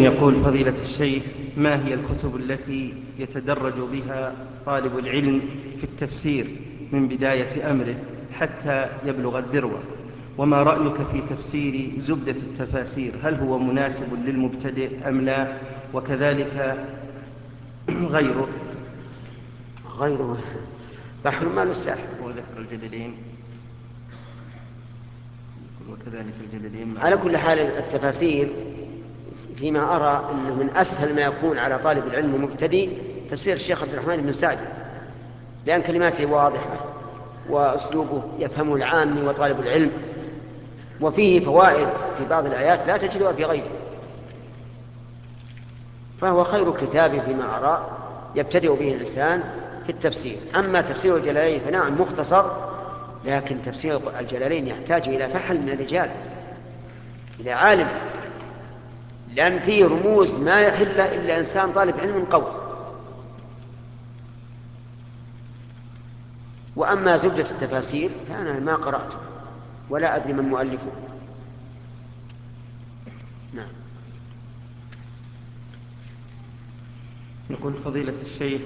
يقول: فضيلة الشيخ، ما هي الكتب التي يتدرج بها طالب العلم في التفسير من بداية أمره حتى يبلغ الذروة؟ وما رأيك في تفسير زبدة التفاسير؟ هل هو مناسب للمبتدئ أم لا؟ وكذلك غيره. بحر ما الساحر وذكر الجليلين، وكذلك الجليلين. على كل حال التفاسير فيما أرى أنه من أسهل ما يكون على طالب العلم المبتدئ تفسير الشيخ عبد الرحمن بن سعدي، لأن كلماته واضحة وأسلوبه يفهمه العامي وطالب العلم، وفيه فوائد في بعض الآيات لا تجدها في غيره، فهو خير كتاب فيما أرى يبتدئ به الإنسان في التفسير. أما تفسير الجلالين فنعم مختصر، لكن تفسير الجلالين يحتاج إلى فحل من الرجال، إلى عالم، لأن فيه رموز ما يحل إلا إنسان طالب علم قوي. وأما زبدة التفاسير فأنا ما قرأته ولا أدري من مؤلفه. نعم. يقول: فضيلة الشيخ،